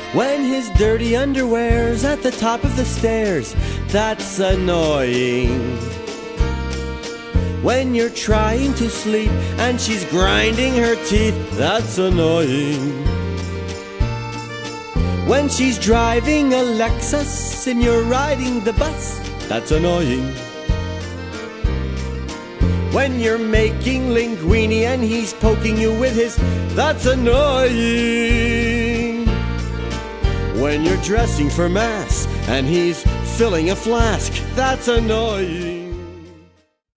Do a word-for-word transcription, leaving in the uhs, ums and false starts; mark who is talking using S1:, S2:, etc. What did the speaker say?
S1: When his dirty underwear's at the top of the stairs, that's annoying. When you're trying to sleep and she's grinding her teeth, that's annoying. When she's driving a Lexus and you're riding the bus, that's annoying. When you're making linguine and he's poking you with his, that's annoying. When you're dressing for mass and he's filling a flask, that's annoying.